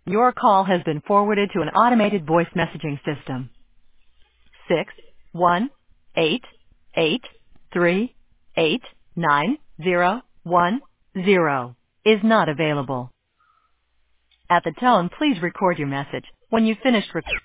Your call has been forwarded to an automated voice messaging system. 61883891010 is not available. At the tone, please record your message. When you've finished recording,